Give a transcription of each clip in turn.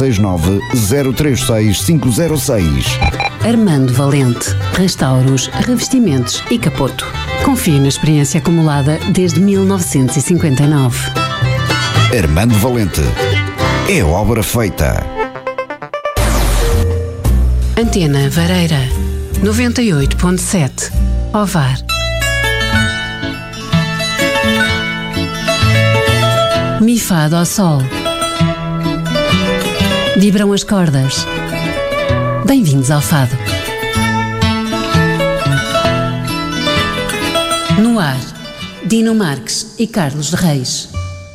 969 036 506. Armando Valente. Restauros, revestimentos e capoto. Confie na experiência acumulada desde 1959. Armando Valente. É obra feita. Antena Vareira 98.7 Ovar. Mifado ao sol. Vibram as cordas. Bem-vindos ao fado. No ar, Dino Marques e Carlos Reis.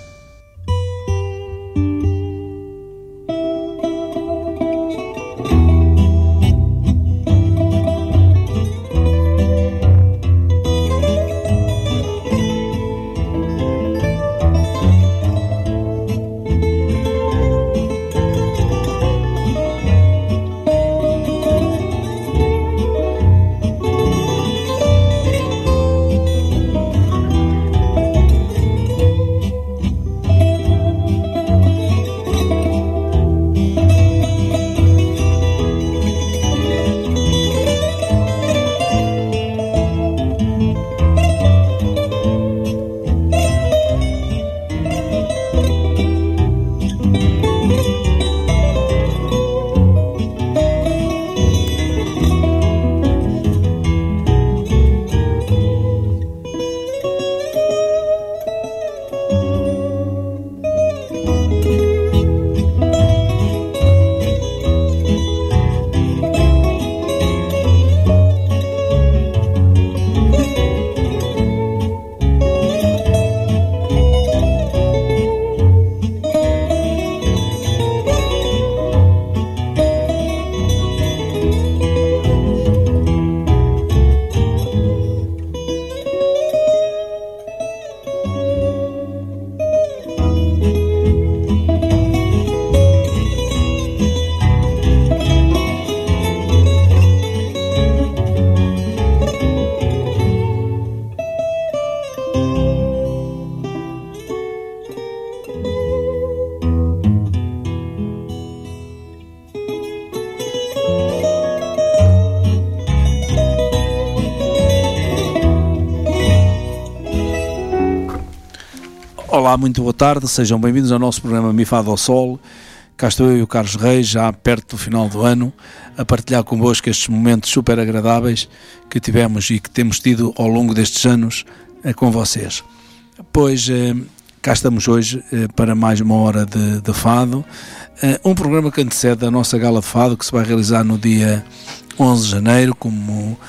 Olá, muito boa tarde, sejam bem-vindos ao nosso programa Mifado ao Sol. Cá estou eu e o Carlos Reis, já perto do final do ano, a partilhar convosco estes momentos super agradáveis que tivemos e que temos tido ao longo destes anos com vocês. Pois cá estamos hoje para mais uma hora de fado, um programa que antecede a nossa gala de fado, que se vai realizar no dia 11 de janeiro, como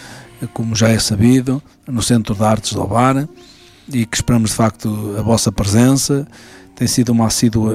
já é sabido, no Centro de Artes de Ovar, e que esperamos de facto a vossa presença. Tem sido uma assídua,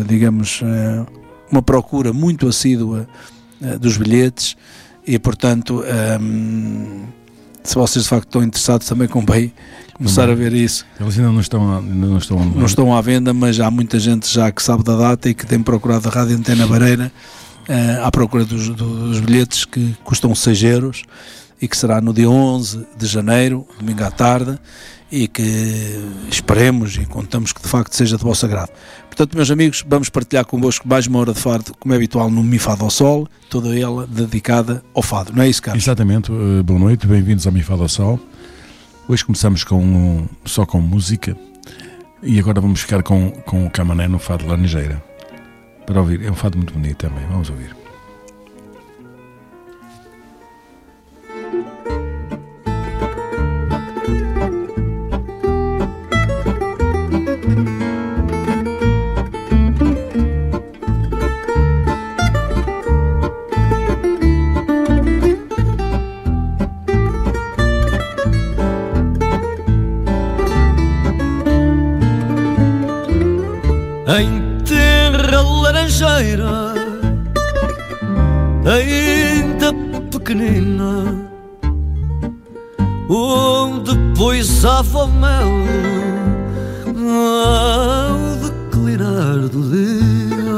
uma procura muito assídua dos bilhetes, e portanto se vocês de facto estão interessados também convém começar a ver isso. Eles ainda não estão à venda, mas há muita gente já que sabe da data e que tem procurado a Rádio Antena Vareira à procura dos bilhetes, que custam 6 euros, e que será no dia 11 de janeiro, domingo à tarde, e que esperemos e contamos que de facto seja de vosso agrado. Portanto, meus amigos, vamos partilhar convosco mais uma hora de fado, como é habitual no Mifado ao Sol, toda ela dedicada ao fado, não é isso, Carlos? Exatamente. Boa noite, bem-vindos ao Mifado ao Sol. Hoje começamos só com música, e agora vamos ficar com o Camané no Fado Laranjeira, para ouvir. É um fado muito bonito também, vamos ouvir. Em terra laranjeira, ainda pequenina, onde poisava o mel ao declinar do dia,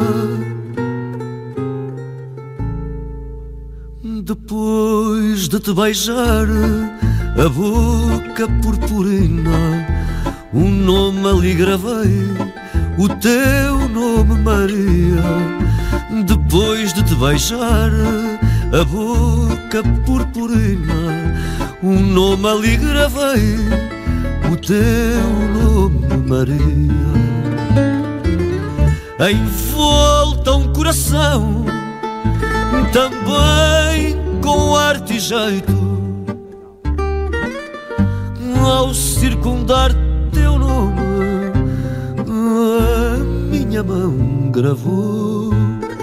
depois de te beijar a boca purpurina, um nome ali gravei, o teu nome, Maria. depois de te beijar a boca purpurina, um nome ali gravei, o teu nome, Maria. Envolta um coração também com arte e jeito, ao circundar teu nome a minha mão gravou.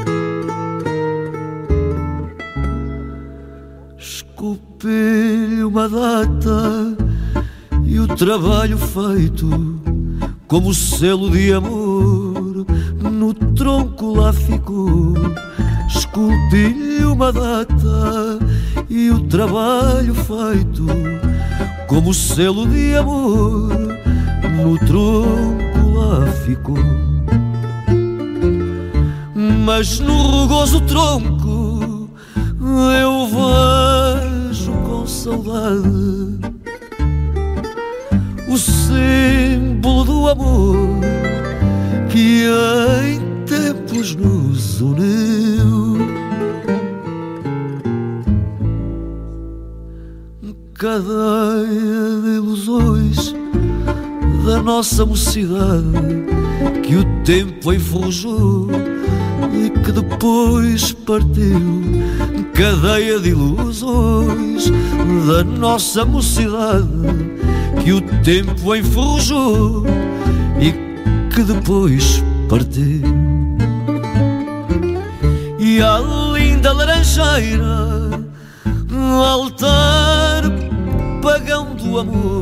Esculpi-lhe uma data e o trabalho feito, como selo de amor, no tronco lá ficou. Esculpi-lhe uma data e o trabalho feito, como selo de amor, no tronco lá ficou. Mas no rugoso tronco eu vejo com saudade o símbolo do amor que em tempos nos uniu. Cadeia de ilusões da nossa mocidade que o tempo enferrujou e que depois partiu. Cadeia de ilusões da nossa mocidade que o tempo enferrujou e que depois partiu. E a linda laranjeira, altar pagão do amor,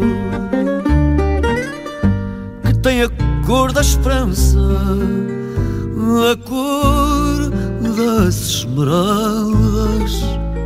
que tem a cor da esperança, a cor das esmeraldas.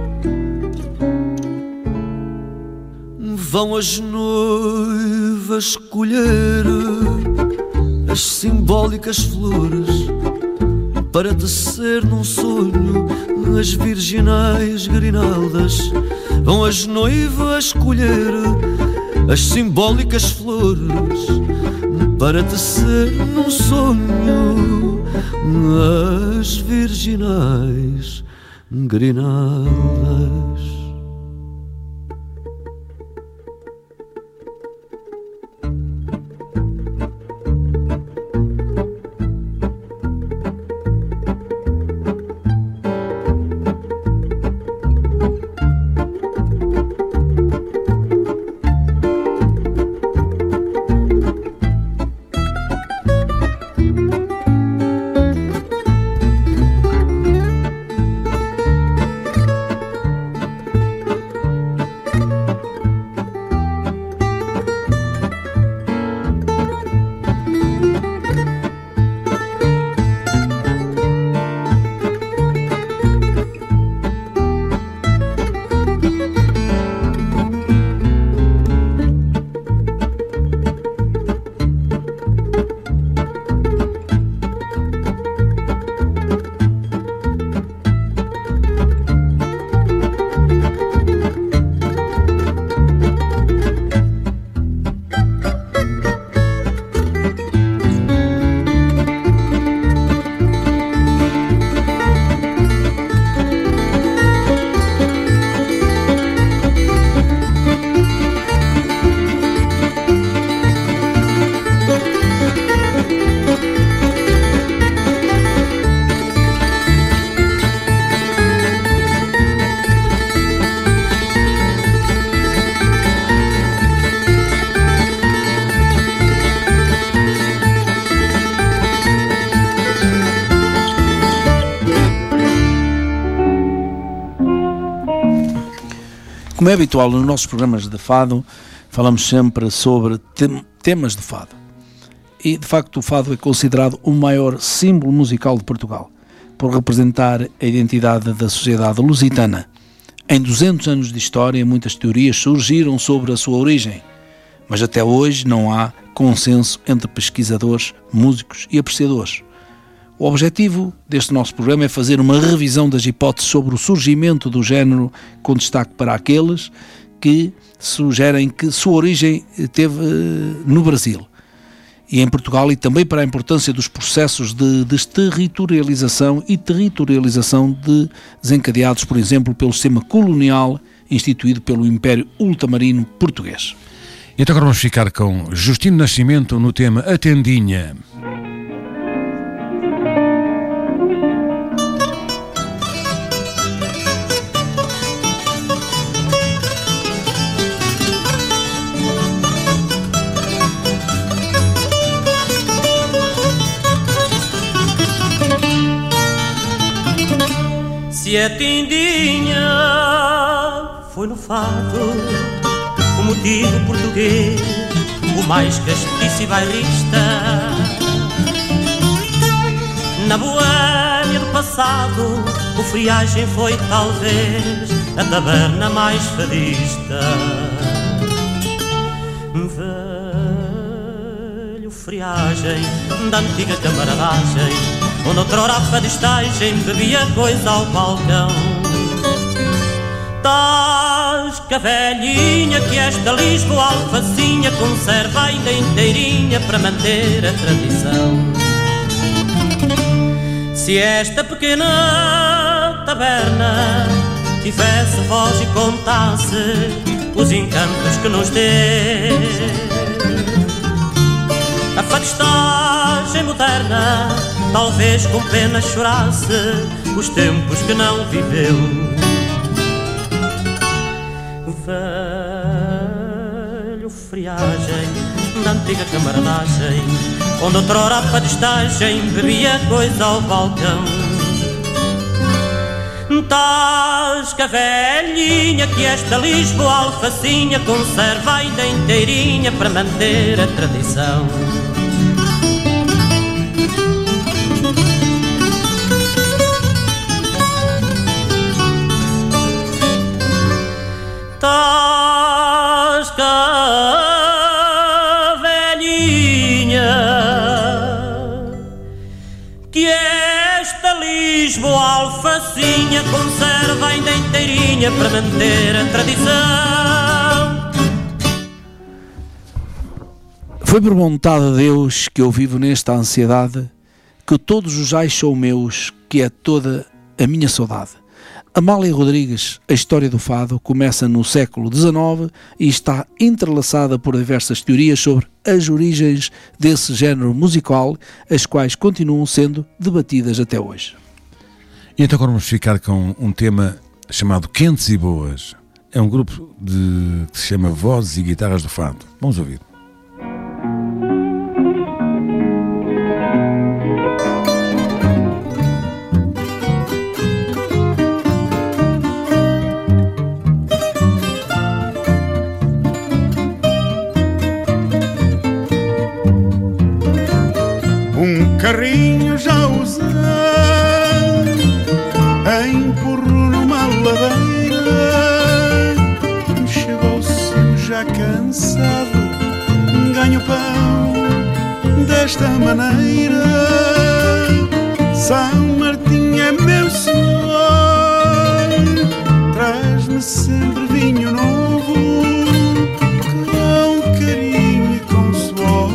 Vão as noivas colher as simbólicas flores para tecer num sonho as virginais grinaldas. Vão as noivas colher as simbólicas flores para tecer num sonho as virginais grinaldas. Como é habitual nos nossos programas de fado, falamos sempre sobre temas de fado. E, de facto, o fado é considerado o maior símbolo musical de Portugal, por representar a identidade da sociedade lusitana. Em 200 anos de história, muitas teorias surgiram sobre a sua origem, mas até hoje não há consenso entre pesquisadores, músicos e apreciadores. O objetivo deste nosso programa é fazer uma revisão das hipóteses sobre o surgimento do género, com destaque para aqueles que sugerem que sua origem teve no Brasil. e em Portugal, e também para a importância dos processos de desterritorialização e territorialização desencadeados, por exemplo, pelo sistema colonial instituído pelo Império Ultramarino Português. Então agora vamos ficar com Justino Nascimento no tema A Tendinha. Se a tendinha foi no fado o motivo português, o mais castiço e bairrista, na Boêmia do passado o Friagem foi talvez a taberna mais fadista. Velho Friagem da antiga camaradagem, onde outrora a fadistagem bebia coisa ao balcão. Tasca velhinha que esta Lisboa alfacinha conserva ainda inteirinha para manter a tradição. Se esta pequena taberna tivesse voz e contasse os encantos que nos dê, a fadistagem moderna talvez com pena chorasse os tempos que não viveu. Velho Friagem da antiga camaradagem, onde outrora a fadistagem bebia coisa ao balcão. Tasca velhinha que esta Lisboa alfacinha conserva ainda inteirinha para manter a tradição. Tasca velhinha que esta Lisboa alfacinha conserva ainda inteirinha para manter a tradição. Foi por vontade de Deus que eu vivo nesta ansiedade, que todos os ais são meus, que é toda a minha saudade. Amália Rodrigues, a história do fado, começa no século XIX e está entrelaçada por diversas teorias sobre as origens desse género musical, as quais continuam sendo debatidas até hoje. E então agora vamos ficar com um tema chamado Quentes e Boas. É um grupo que se chama Vozes e Guitarras do Fado. Vamos ouvir. Carrinho já usei, empurro numa ladeira, chego ao cimo já cansado, ganho pão desta maneira. São Martim é meu senhor, traz-me sempre vinho novo, com carinho e com suor,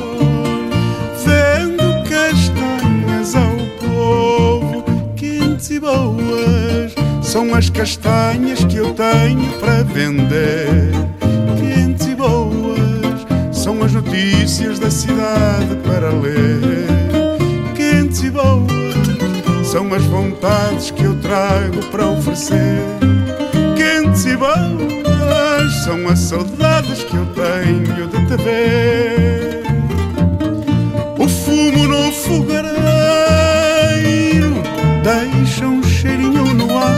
e boas são as castanhas que eu tenho para vender. Quentes e boas são as notícias da cidade para ler. Quentes e boas são as vontades que eu trago para oferecer. Quentes e boas são as saudades que eu tenho de te ver. O fumo no fogareiro deixa um cheirinho no ar,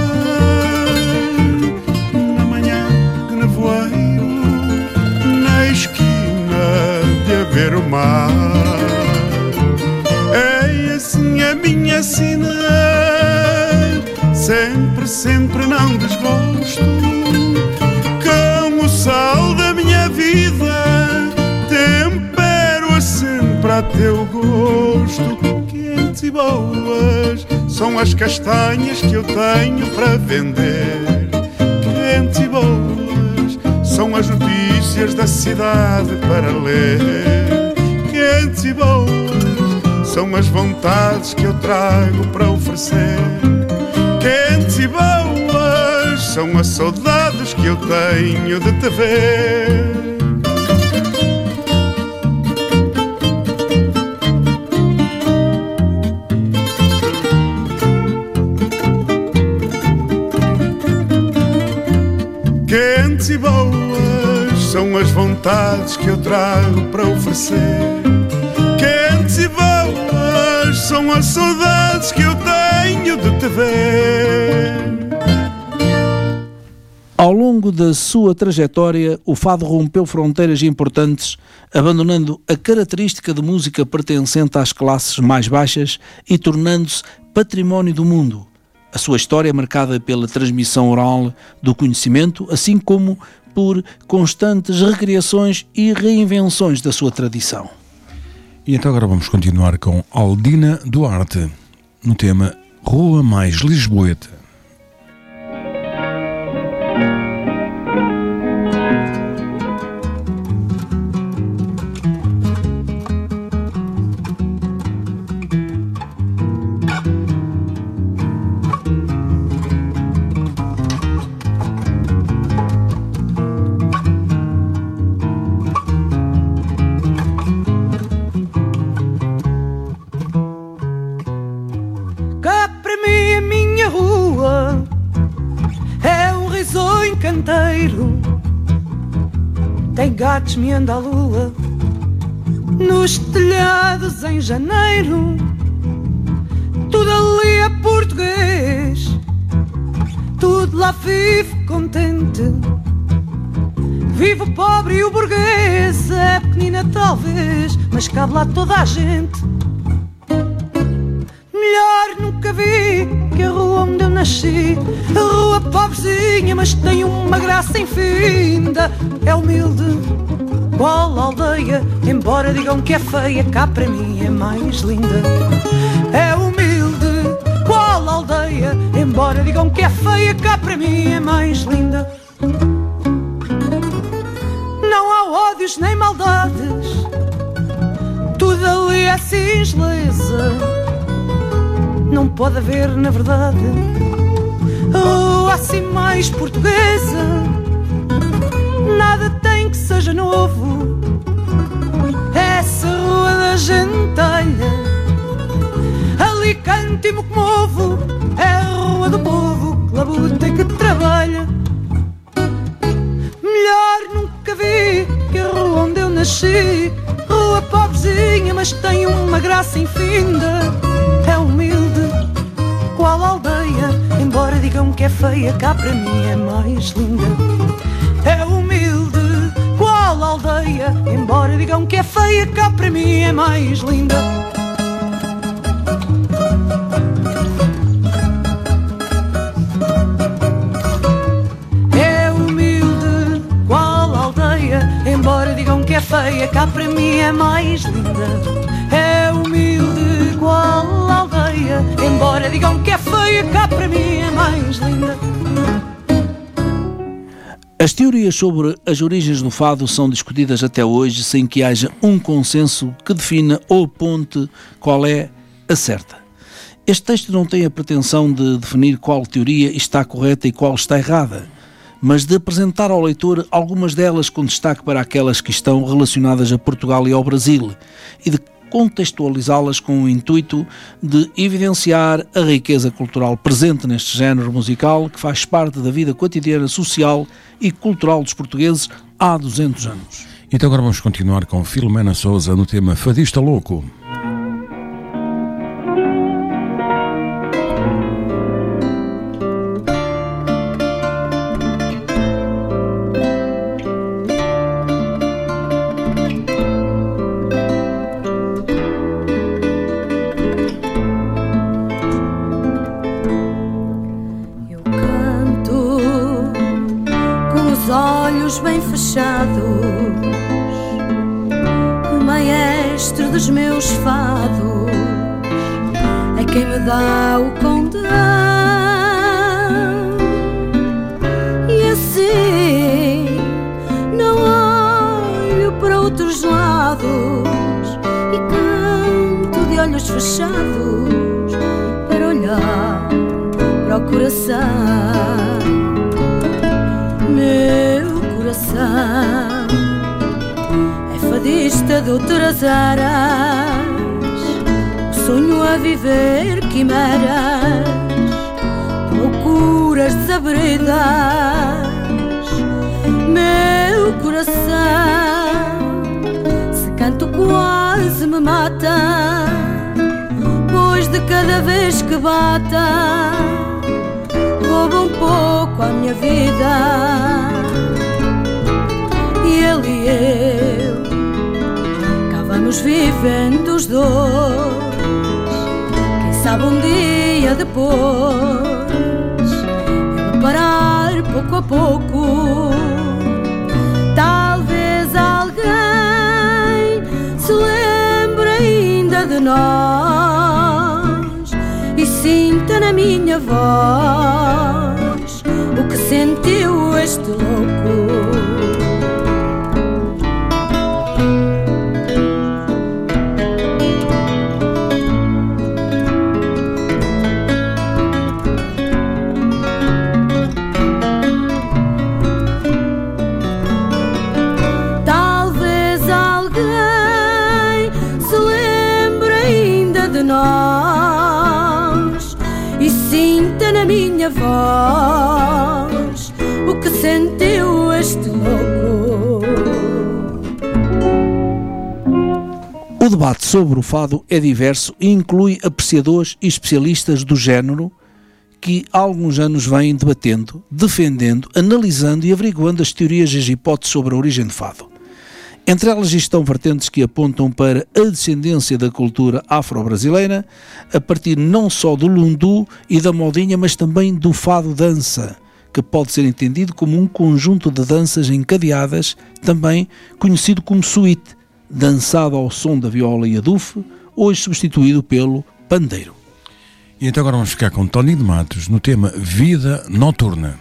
na manhã de nevoeiro, na esquina de haver o mar. É assim a minha sina, sempre, sempre não desgosto, com o sal da minha vida, tempero-a sempre a teu gosto. Quentes e boas são as castanhas que eu tenho para vender. Quentes e boas são as notícias da cidade para ler. quentes e boas são as vontades que eu trago para oferecer. Quentes e boas são as saudades que eu tenho de te ver. Quentes e boas são as vontades que eu trago para oferecer. Quentes e boas são as saudades que eu tenho de te ver. Ao longo da sua trajetória, o fado rompeu fronteiras importantes, abandonando a característica de música pertencente às classes mais baixas e tornando-se património do mundo. A sua história é marcada pela transmissão oral do conhecimento, assim como por constantes recriações e reinvenções da sua tradição. E então agora vamos continuar com Aldina Duarte, no tema Rua Mais Lisboeta. Tem gatos meando à lua nos telhados em janeiro. Tudo ali é português, tudo lá vive contente. Vive o pobre e o burguês, é pequenina talvez, mas cabe lá toda a gente. Melhor nunca vi que a rua onde eu nasci, a rua pobrezinha, mas tem uma graça infinda. É humilde, qual aldeia, embora digam que é feia, cá para mim é mais linda. É humilde, qual aldeia, embora digam que é feia, cá para mim é mais linda. Não há ódios nem maldades, tudo ali é singeleza. Não pode haver, na verdade, rua assim mais portuguesa. Nada tem que seja novo, essa rua da gentalha. Ali canto e me comovo, é a rua do povo que labuta e que trabalha. Melhor nunca vi que a rua onde eu nasci, rua pobrezinha, mas tem uma graça infinda. É humilde, qual aldeia, embora digam que é feia, cá para mim é mais linda. É humilde, qual aldeia, embora digam que é feia, cá para mim é mais linda. É humilde, qual aldeia, embora digam que é feia, cá para mim é mais linda. É humilde, qual aldeia, embora digam que é feia, cá para mim é mais linda. As teorias sobre as origens do fado são discutidas até hoje sem que haja um consenso que defina ou aponte qual é a certa. Este texto não tem a pretensão de definir qual teoria está correta e qual está errada, mas de apresentar ao leitor algumas delas com destaque para aquelas que estão relacionadas a Portugal e ao Brasil e de contextualizá-las com o intuito de evidenciar a riqueza cultural presente neste género musical que faz parte da vida cotidiana, social e cultural dos portugueses há 200 anos. Então agora vamos continuar com Filomena Sousa no tema Fadista Louco. Bem fechados, o maestro dos meus fados é quem me dá o condão, e assim não olho para outros lados, fechados para olhar para o coração. Meu coração é fadista de outras eras, o sonho a viver quimeras, loucuras desabridas. Meu coração, se canto quase me mata, pois de cada vez que bata rouba um pouco a minha vida. E ele e eu cá vamos vivendo os dois, quem sabe um dia depois ele parar pouco a pouco. Talvez alguém se lembre ainda de nós e sinta na minha voz o que sentiu este louco. Nós e sinta na minha voz o que sentiu este louco. O debate sobre o fado é diverso e inclui apreciadores e especialistas do género que há alguns anos vêm debatendo, defendendo, analisando e averiguando as teorias e as hipóteses sobre a origem do fado. Entre elas estão vertentes que apontam para a descendência da cultura afro-brasileira, a partir não só do lundu e da modinha, mas também do fado-dança, que pode ser entendido como um conjunto de danças encadeadas, também conhecido como suíte, dançado ao som da viola e adufe, hoje substituído pelo pandeiro. E então agora vamos ficar com Tony de Matos no tema Vida Noturna.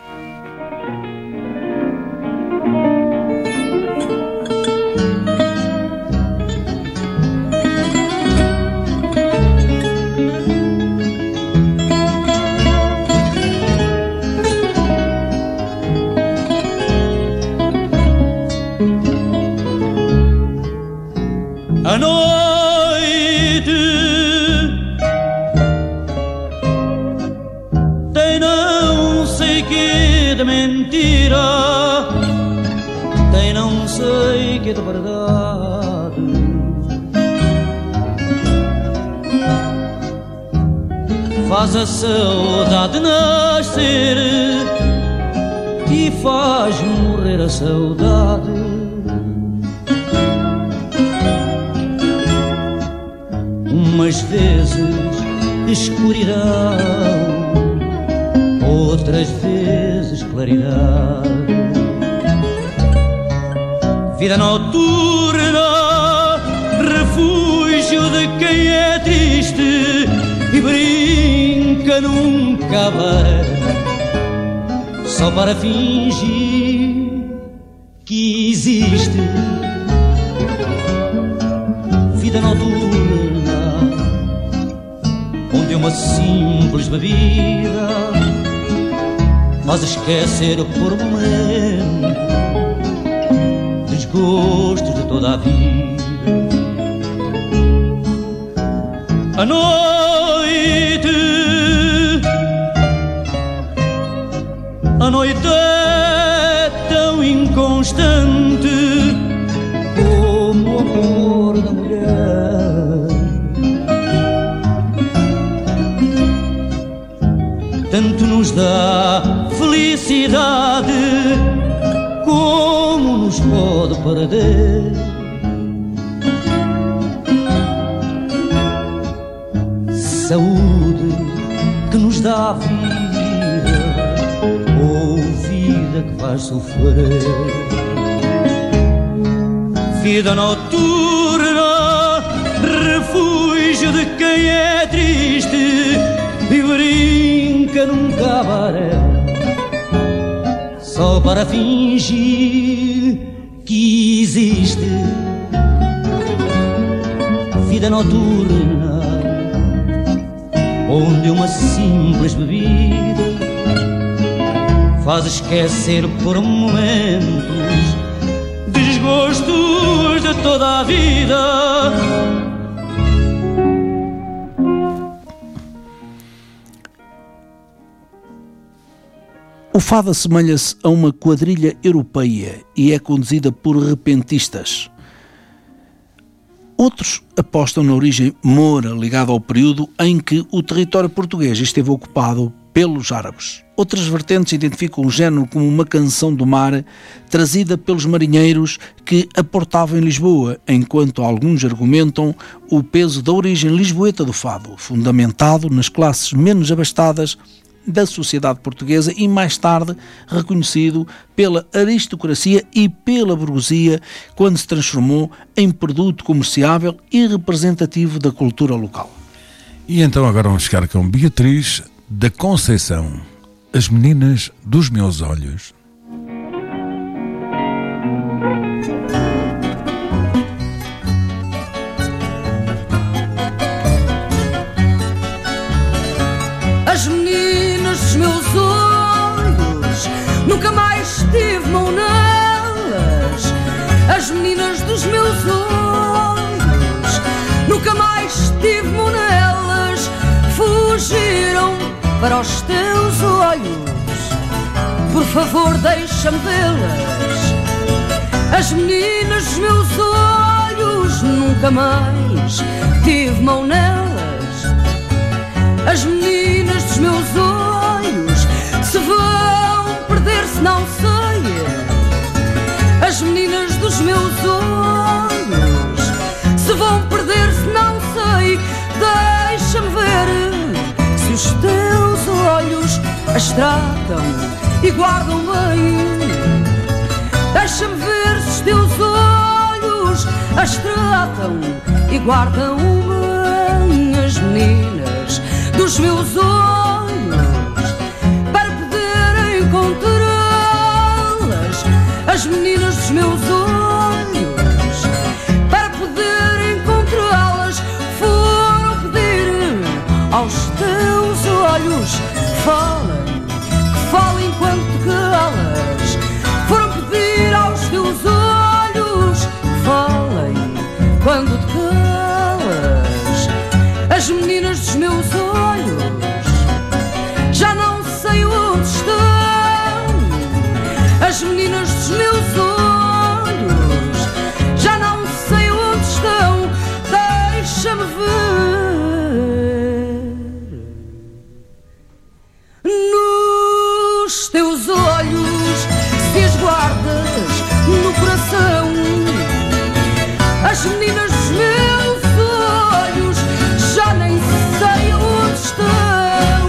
A noite tem não sei que de mentira, tem não sei que de verdade. Faz a saudade nascer e faz morrer a saudade. Umas vezes escuridão, outras vezes claridade. Vida noturna, refúgio de quem é triste e brinca num cabaré, só para fingir que existe. Vida noturna, onde uma simples bebida faz esquecer por momento desgostos de toda a vida. A noite é tão inconstante como o amor da mulher. Tanto nos dá felicidade como nos pode perder. Saúde que nos dá vida ou vida que faz sofrer. Vida noturna, refúgio de quem é triste e brinca num cabaré, só para fingir que existe. Vida noturna, onde uma simples bebida faz esquecer por momentos desgostos de toda a vida. O fado assemelha-se a uma quadrilha europeia e é conduzida por repentistas. Outros apostam na origem moura ligada ao período em que o território português esteve ocupado pelos árabes. Outras vertentes identificam o género como uma canção do mar trazida pelos marinheiros que aportavam em Lisboa, enquanto alguns argumentam o peso da origem lisboeta do fado, fundamentado nas classes menos abastadas da sociedade portuguesa e mais tarde reconhecido pela aristocracia e pela burguesia quando se transformou em produto comerciável e representativo da cultura local. E então agora vamos ficar com Beatriz da Conceição, As Meninas dos Meus Olhos. As meninas dos meus olhos, nunca mais tive mão nelas. As meninas dos meus olhos, nunca mais tive mão nelas. Fugiram para os teus olhos, por favor deixa-me vê-las. As meninas dos meus olhos, nunca mais tive mão nelas. As meninas dos meus olhos se vão perder se não sei. As meninas dos meus olhos se vão perder se não sei. Deixa-me ver se os teus olhos as tratam e guardam bem. Deixa-me ver se os teus olhos as tratam e guardam bem. As meninas dos meus olhos, para poder encontrá-las. As meninas dos meus olhos, para poder encontrá-las, foram pedir aos teus olhos que falem enquanto te calas. Foram pedir aos teus olhos que falem quando te calas. As meninas dos meus olhos já não sei onde estão. As meninas dos meus olhos já não sei onde estão. Deixa-me ver nos teus olhos, se as guardas no coração. As meninas dos meus olhos já nem sei onde estão.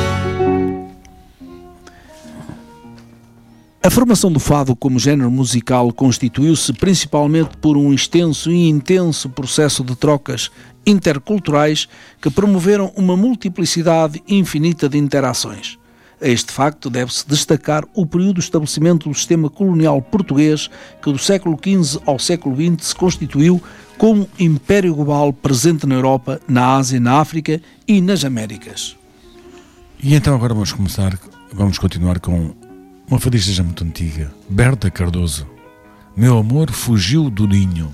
A formação do fado como género musical constituiu-se principalmente por um extenso e intenso processo de trocas interculturais que promoveram uma multiplicidade infinita de interações. A este facto deve-se destacar o período de estabelecimento do sistema colonial português que do século XV ao século XX se constituiu como império global presente na Europa, na Ásia, na África e nas Américas. E então agora vamos continuar com uma fadista já muito antiga, Berta Cardoso, Meu Amor Fugiu do Ninho.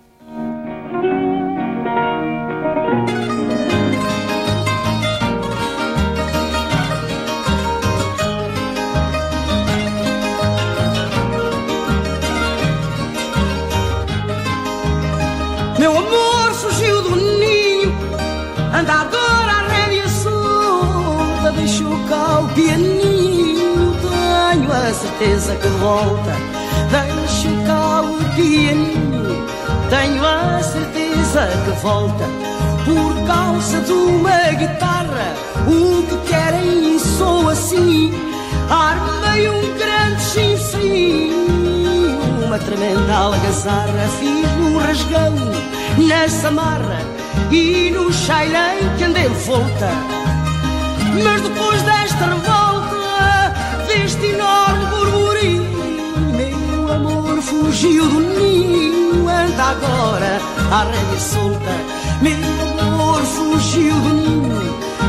Meu amor fugiu do ninho, anda agora à rédea solta. Deixou cá o pianinho, tenho a certeza que volta. Deixou cá o pianinho, tenho a certeza que volta. Por causa de uma guitarra, o que querem sou assim. Armei um grande chinfrim, uma tremenda algazarra. Fiz um rasgão na samarra e no chailei que andei volta. Mas depois desta revolta, deste enorme burburinho, meu amor fugiu do ninho, anda agora à rédea solta. Meu amor fugiu do ninho, anda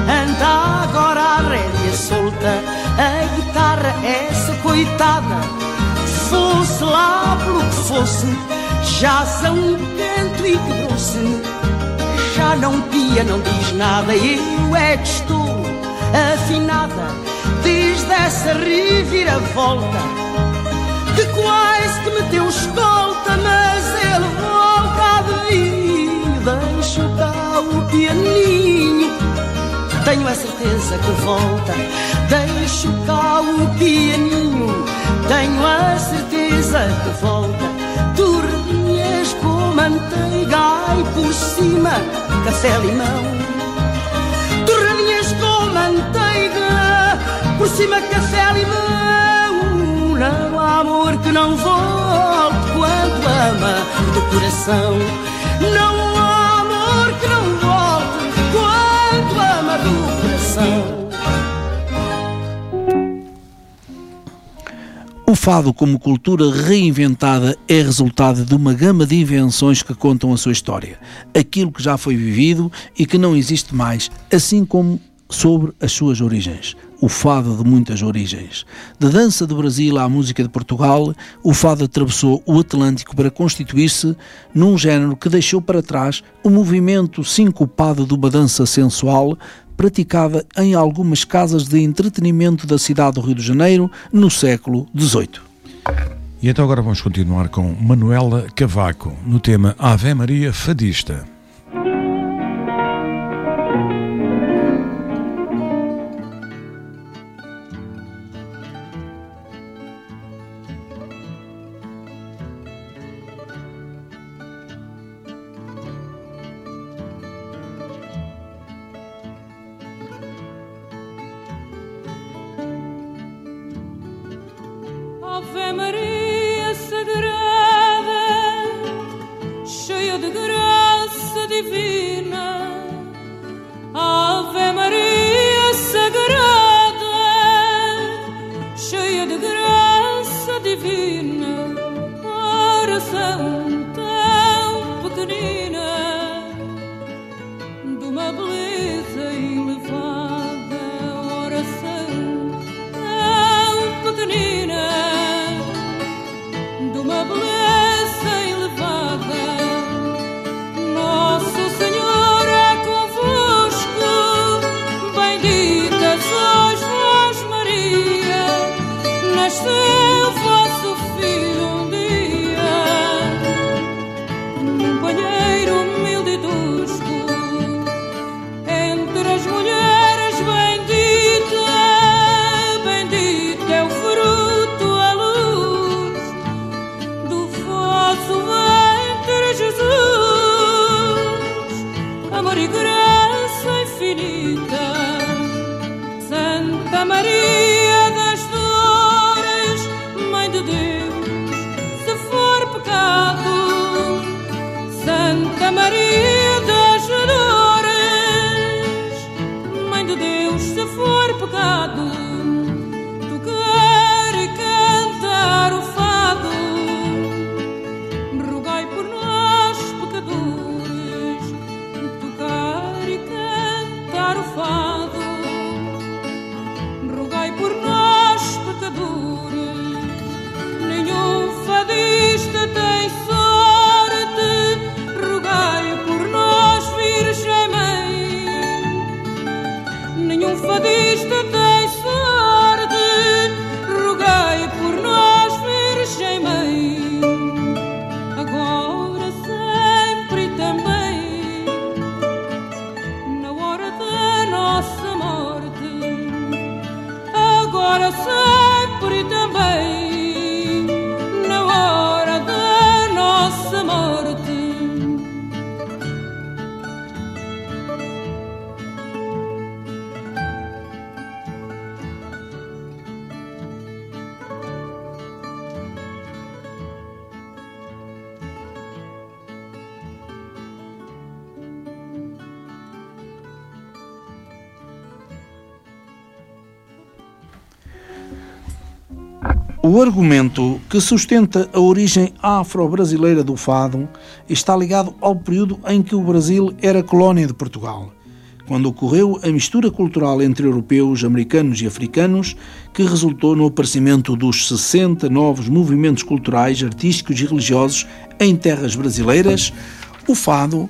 está agora a rédea solta. A guitarra, essa coitada, fosse lá pelo que fosse, já são um canto e quebrou-se. Já não pia, não diz nada, eu é que estou afinada desde essa reviravolta, que quase que meteu escolta, mas ele volta a vir. Deixo cá o pianinho, tenho a certeza que volta. Deixo cá o pianinho, tenho a certeza que volta. Torradinhas com manteiga e por cima café-limão. Torradinhas com manteiga, por cima café-limão. Não há amor que não volte quando ama do coração. Não há amor que não volte quando ama do coração. O fado, como cultura reinventada, é resultado de uma gama de invenções que contam a sua história, aquilo que já foi vivido e que não existe mais, assim como sobre as suas origens. O fado de muitas origens. Da dança do Brasil à música de Portugal, o fado atravessou o Atlântico para constituir-se num género que deixou para trás o movimento sincopado de uma dança sensual praticada em algumas casas de entretenimento da cidade do Rio de Janeiro no século XVIII. E então agora vamos continuar com Manuela Cavaco no tema Ave Maria Fadista. Ave Maria Sagrada, cheia de graça divina. Ave Maria Sagrada, cheia de graça divina. Oração tão pequenina, de uma beleza elevada. Oração tão pequenina, uma beleza elevada. Nosso Senhor é convosco, bendita sois vós, Maria. Nasceu vosso Filho um dia, num palheiro humilde e tosco. Entre as mulheres bendita, bendita é o fruto, a luz do vosso ventre, Jesus. Amor e graça infinita. Santa Maria das Dores, Mãe de Deus, se for pecado. Santa Maria das Dores, Mãe de Deus, se for pecado. Tocar e cantar o fado, rogai por nós, pecadores. Tocar e cantar o fado, rogai por nós, pecadores. Nenhum fadista tem sorte, rogai por nós, Virgem Mãe. Nenhum fadista tem sorte, rogai por nós, Virgem Mãe. Agora, sempre e também, na hora da nossa morte. Agora, sempre e também, na hora da nossa morte. O argumento que sustenta a origem afro-brasileira do fado está ligado ao período em que o Brasil era colónia de Portugal, quando ocorreu a mistura cultural entre europeus, americanos e africanos, que resultou no aparecimento dos 60 novos movimentos culturais, artísticos e religiosos em terras brasileiras. O fado,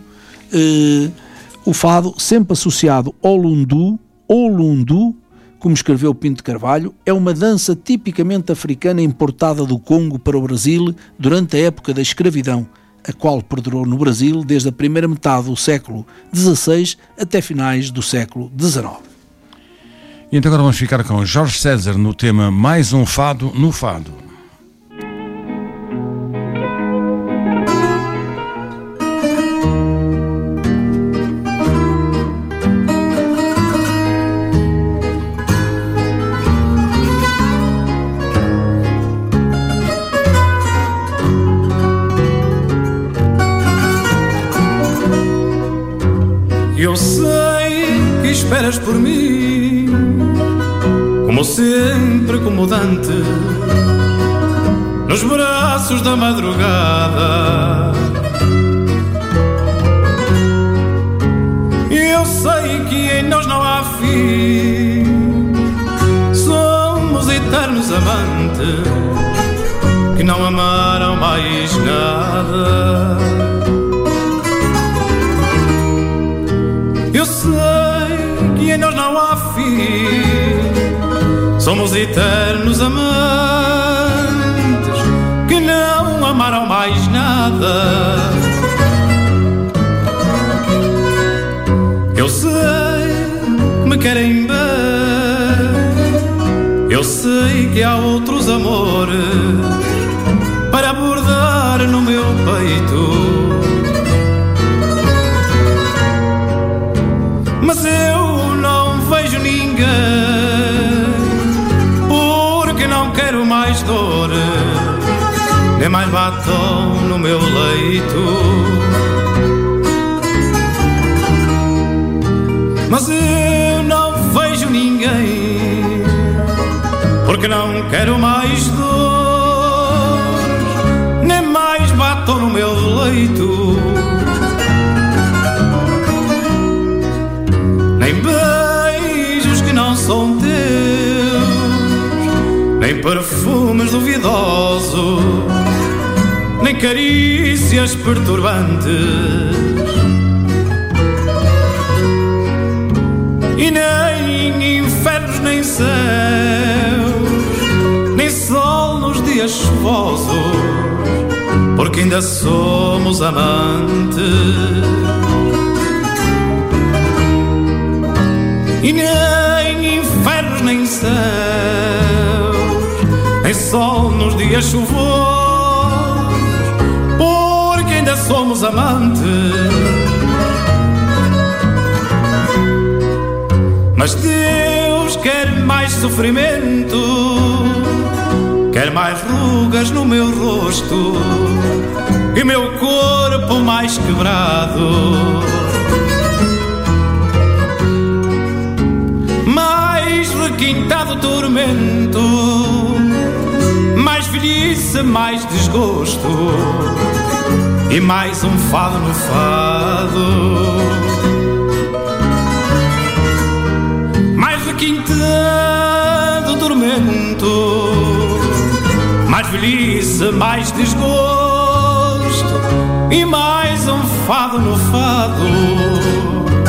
sempre associado ao lundu, como escreveu Pinto de Carvalho, é uma dança tipicamente africana importada do Congo para o Brasil durante a época da escravidão, a qual perdurou no Brasil desde a primeira metade do século XVI até finais do século XIX. E então agora vamos ficar com Jorge César no tema Mais um Fado no Fado. Eu sei que esperas por mim, como sempre comodante, nos braços da madrugada. Eu sei que em nós não há fim, somos eternos amantes, que não amaram mais nada. Eu sei que em nós não há fim, somos eternos amantes, que não amaram mais nada. Eu sei que me querem bem, eu sei que há outros amores para bordar no meu peito. Mas eu não vejo ninguém, porque não quero mais dor, nem mais batom no meu leito. Mas eu não vejo ninguém, porque não quero mais dor, nem mais batom no meu leito. Nem beijos que não são teus, nem perfumes duvidosos, nem carícias perturbantes, e nem infernos, nem céus, nem sol nos dias chuvosos, porque ainda somos amantes. E nem infernos, nem céus, nem sol nos dias chuvosos, porque ainda somos amantes. Mas Deus quer mais sofrimento, quer mais rugas no meu rosto e meu corpo mais quebrado. Requintado tormento, mais velhice, mais desgosto e mais um fado no fado. Mais requintado tormento, mais velhice, mais desgosto e mais um fado no fado.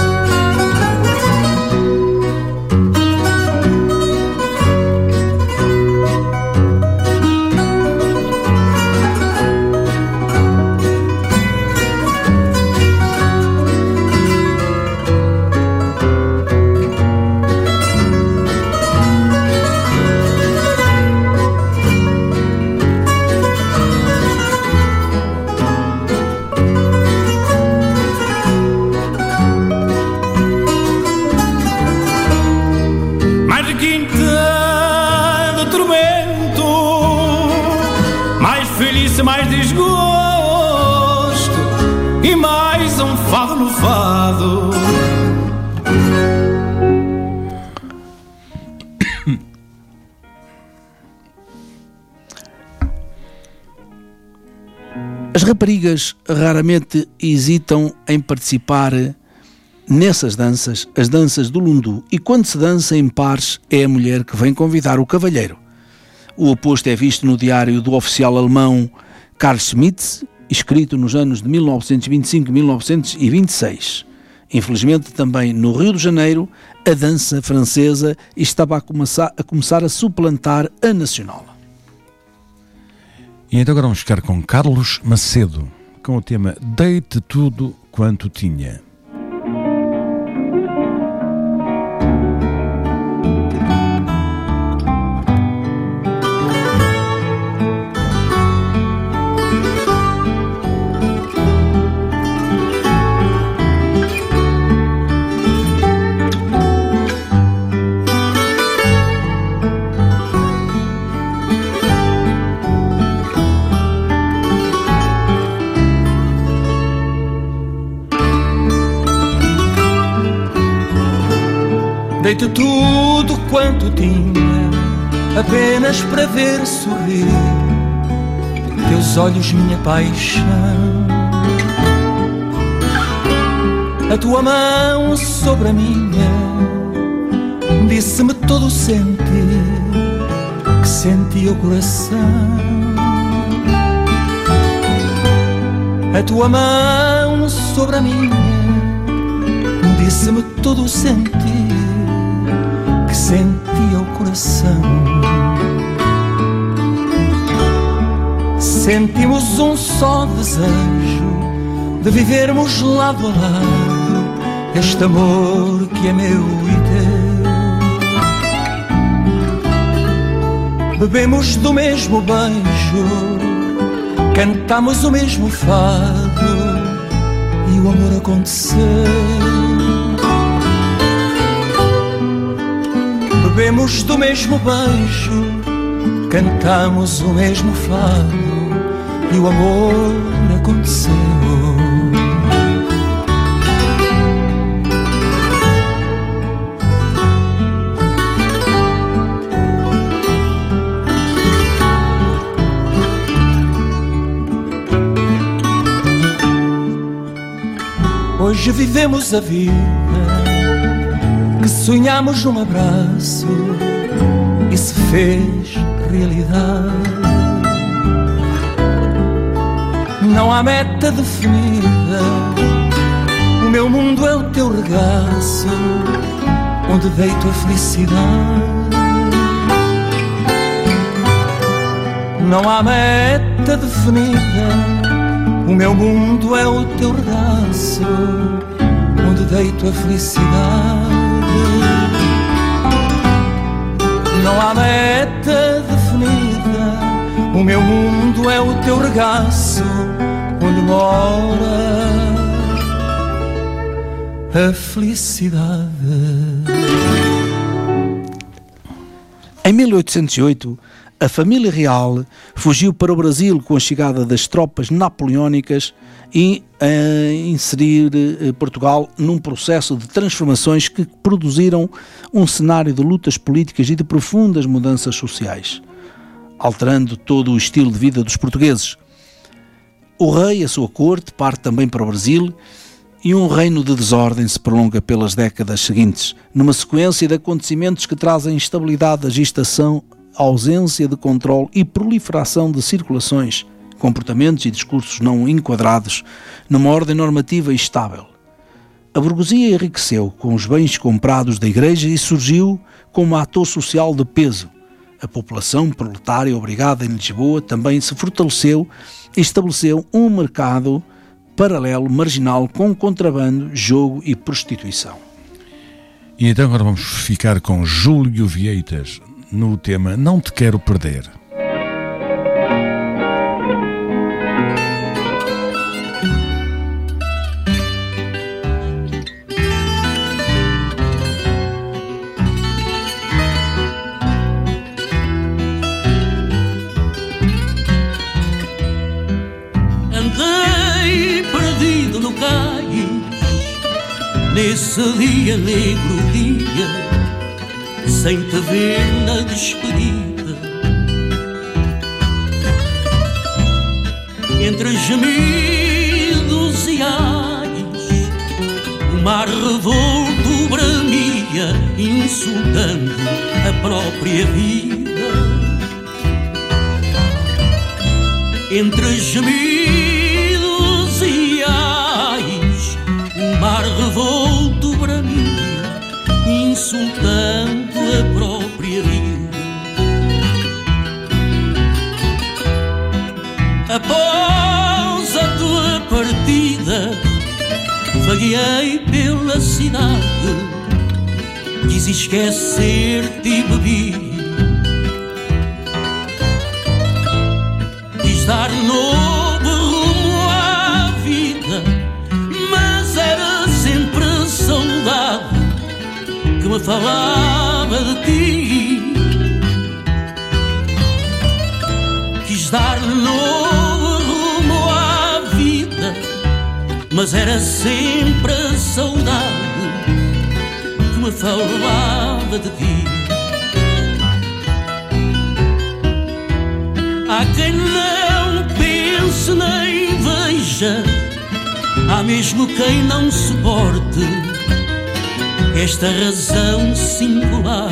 Mais desgosto e mais um fado no fado. As raparigas raramente hesitam em participar nessas danças, as danças do lundu, e quando se dança em pares é a mulher que vem convidar o cavalheiro. O oposto é visto no diário do oficial alemão Karl Schmitz, escrito nos anos de 1925 e 1926. Infelizmente, também no Rio de Janeiro, a dança francesa estava a começar a suplantar a nacional. E então agora vamos ficar com Carlos Macedo, com o tema Dei-te tudo quanto tinha. Dei-te tudo quanto tinha, apenas para ver sorrir teus olhos, minha paixão. A tua mão sobre a minha disse-me todo o sentir que sentia o coração. A tua mão sobre a minha disse-me todo o sentir que sentia o coração. Sentimos um só desejo de vivermos lado a lado este amor que é meu e teu. Bebemos do mesmo beijo, cantamos o mesmo fado e o amor aconteceu. Bebemos do mesmo beijo, cantamos o mesmo fado e o amor aconteceu. Hoje vivemos a vida que sonhamos num abraço e se fez realidade. Não há meta definida, o meu mundo é o teu regaço, onde deito a felicidade. Não há meta definida, o meu mundo é o teu regaço, onde deito a felicidade. Não há meta definida, o meu mundo é o teu regaço, onde mora a felicidade. Em 1808, a família real fugiu para o Brasil com a chegada das tropas napoleónicas e a inserir Portugal num processo de transformações que produziram um cenário de lutas políticas e de profundas mudanças sociais, alterando todo o estilo de vida dos portugueses. O rei e a sua corte parte também para o Brasil e um reino de desordem se prolonga pelas décadas seguintes, numa sequência de acontecimentos que trazem instabilidade, agitação, ausência de controle e proliferação de circulações, comportamentos e discursos não enquadrados numa ordem normativa estável. A burguesia enriqueceu com os bens comprados da Igreja e surgiu como ator social de peso. A população proletária obrigada em Lisboa também se fortaleceu e estabeleceu um mercado paralelo, marginal, com contrabando, jogo e prostituição. E então agora vamos ficar com Júlio Vieitas no tema Não Te Quero Perder. Andei perdido no cais, nesse dia negro dia, sem te ver na despedida. Entre gemidos e ais, o mar revolto bramia, insultando a própria vida. Entre gemidos e ais, o mar revolto bramia, insultando a própria vida. Após a tua partida, vagueei pela cidade, quis esquecer-te e bebi. Quis dar novo rumo à vida, mas era sempre a saudade que me falava de ti. Quis dar novo rumo à vida, mas era sempre a saudade que me falava de ti. Há quem não pense nem veja, há mesmo quem não suporte esta razão singular.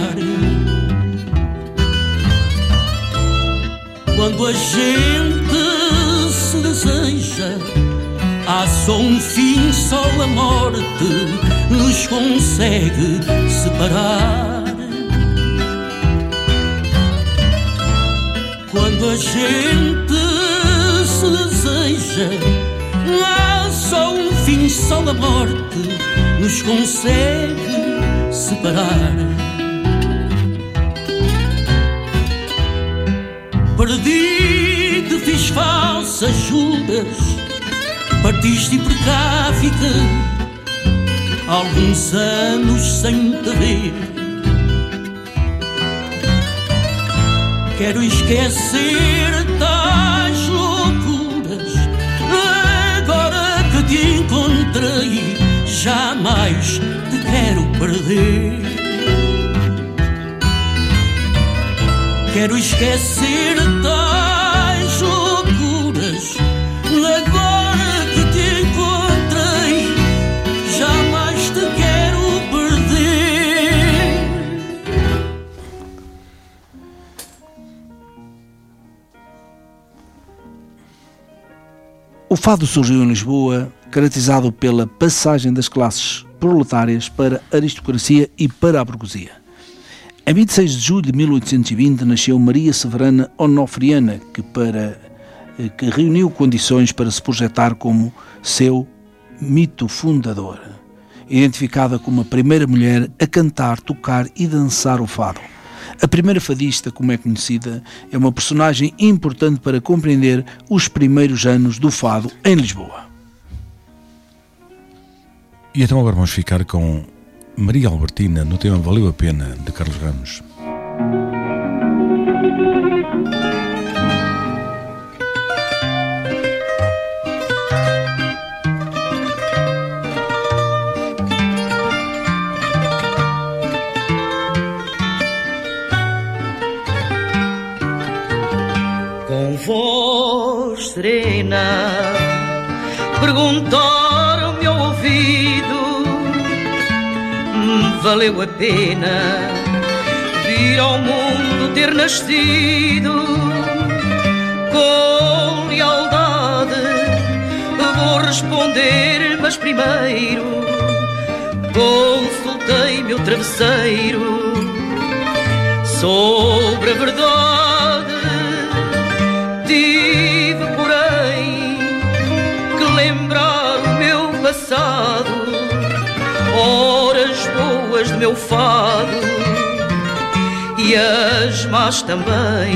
Quando a gente se deseja, há só um fim, só a morte nos consegue separar. Quando a gente se deseja, há só um fim, só a morte nos consegue separar. Perdi-te, fiz falsas juras, partiste e por cá fiquei alguns anos sem te ver. Quero esquecer tais loucuras, agora que te encontrei, jamais te quero perder. Quero esquecer tais loucuras, agora que te encontrei, jamais te quero perder. O fado surgiu em Lisboa, caracterizado pela passagem das classes proletárias para a aristocracia e para a burguesia. Em 26 de julho de 1820 nasceu Maria Severana Onofriana, que reuniu condições para se projetar como seu mito fundador, identificada como a primeira mulher a cantar, tocar e dançar o fado. A primeira fadista, como é conhecida, é uma personagem importante para compreender os primeiros anos do fado em Lisboa. E então agora vamos ficar com Maria Albertina no tema Valeu a Pena, de Carlos Ramos. Com voz serena perguntaram-me ao ouvido: valeu a pena vir ao mundo ter nascido? Com lealdade vou responder, mas primeiro consultei meu travesseiro sobre a verdade. Tive, porém, que lembrar o meu passado, horas boas do meu fado e as más também.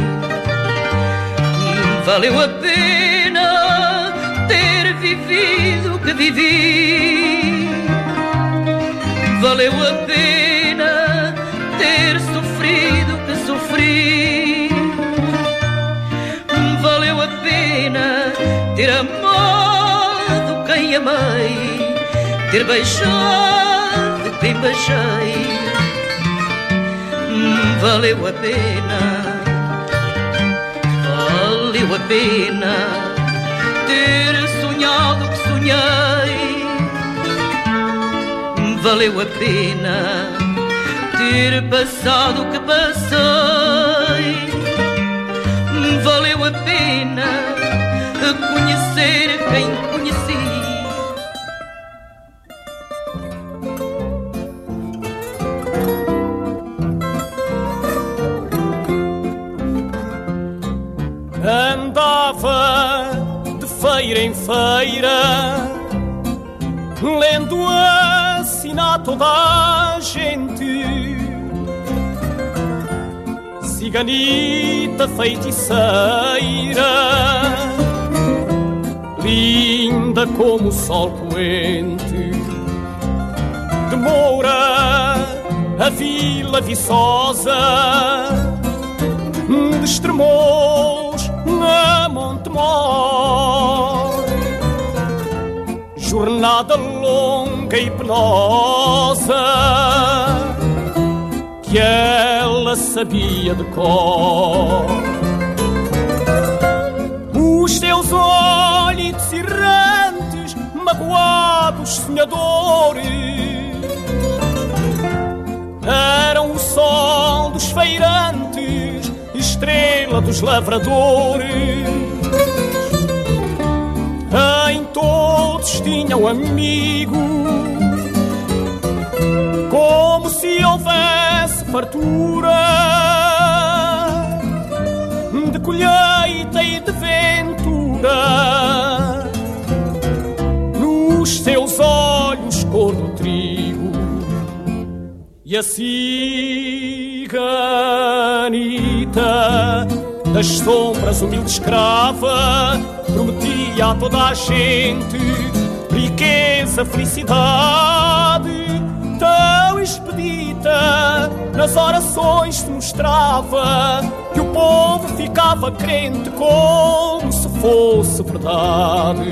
Valeu a pena ter vivido o que vivi, valeu a pena ter sofrido o que sofri, valeu a pena ter amado quem amei, ter beijado quem beijei. Valeu a pena, valeu a pena ter sonhado o que sonhei, valeu a pena ter passado o que passei. Valeu a pena conhecer quem conheci. Andava de feira em feira, lendo assim a toda a gente, ciganita feiticeira, linda como o sol poente. De Moura a Vila Viçosa, de Estremoz a Montemor, jornada longa e penosa que ela sabia de cor. Os seus olhos errantes, magoados, sonhadores, eram o sol dos feirantes, estrela dos lavradores. Em todos tinham amigo, como se houvesse fartura de colheita e de ventura. Nos seus olhos cor do trigo, e a ciganita das sombras, humilde escrava, prometia a toda a gente riqueza, felicidade. Tão expedita nas orações se mostrava que o povo ficava crente como se fosse verdade.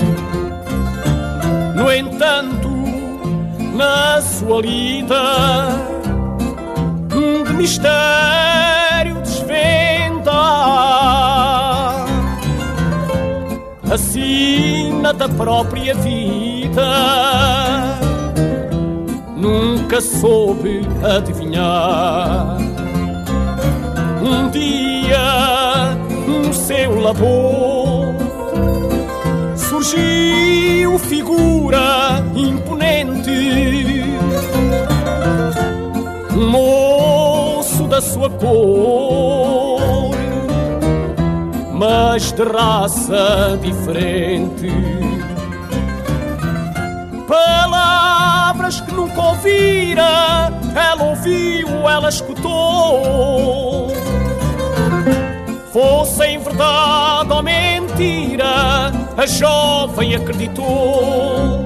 No entanto, na sua lida de mistério desvenda a sina da própria vida, nunca soube adivinhar. Um dia no seu labor surgiu figura imponente, um moço da sua cor, mas de raça diferente. Palavras que nunca ouvira, ela ouviu, ela escutou. Fosse em verdade ou mentira, a jovem acreditou.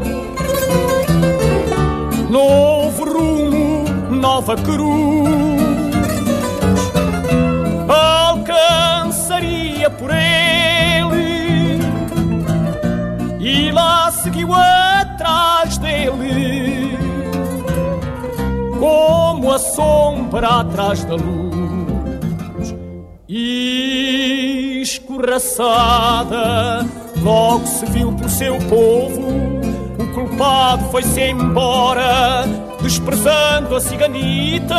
Novo rumo, nova cruz, alcançaria por ele, e lá seguiu atrás dele, como a sombra atrás da luz. E escorraçada, logo se viu pelo seu povo, o culpado foi-se embora, desprezando a ciganita.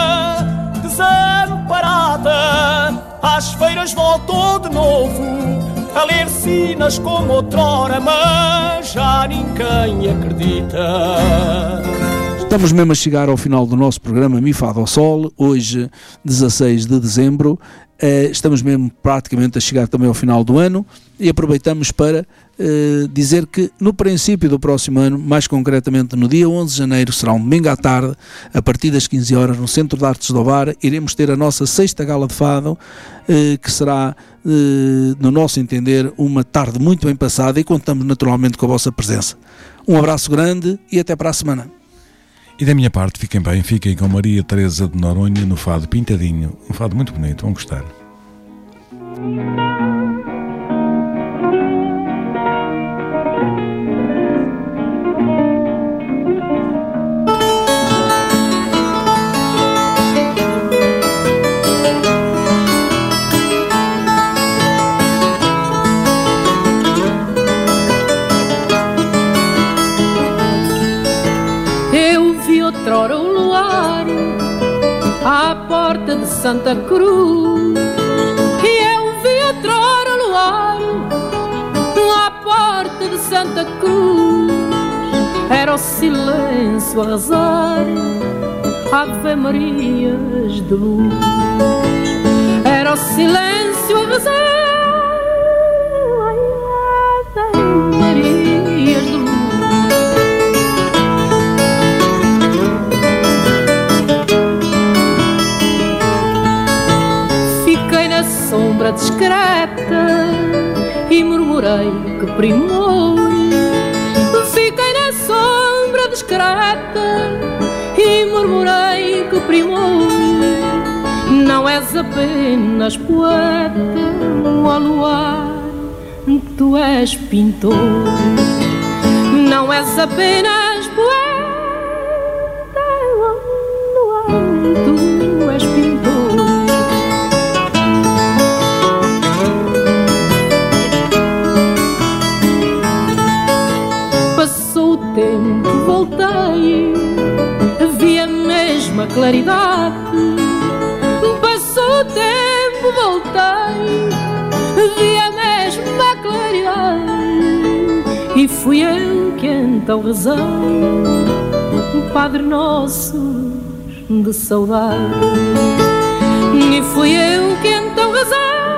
Desamparada, às feiras voltou de novo, a ler sinas como outrora, mas já ninguém acredita. Estamos mesmo a chegar ao final do nosso programa Mi Fado ao Sol, hoje 16 de dezembro. Estamos mesmo praticamente a chegar também ao final do ano e aproveitamos para dizer que no princípio do próximo ano, mais concretamente no dia 11 de janeiro, será um domingo à tarde, a partir das 15 horas, no Centro de Artes do Ovar, iremos ter a nossa 6ª Gala de Fado, que será, no nosso entender, uma tarde muito bem passada, e contamos naturalmente com a vossa presença. Um abraço grande e até para a semana. E da minha parte, fiquem bem, fiquem com Maria Teresa de Noronha no fado Pintadinho, um fado muito bonito, vão gostar. Eu Santa Cruz. E eu vi outrora luar à porta de Santa Cruz. Era o silêncio a rezar Ave Marias de luz. Era o silêncio a rezar Ave Marias de luz. Fiquei na sombra discreta e murmurei que primores. Fiquei na sombra discreta e murmurei que primores. Não és apenas poeta, ó luar, tu és pintor. Não és apenas poeta, ó luar, tu és pintor. Passou o tempo, voltei, vi a mesma claridade. Passou o tempo, voltei, vi a mesma claridade. E fui eu que então rezei Padre Nosso de saudade. E fui eu que então rezei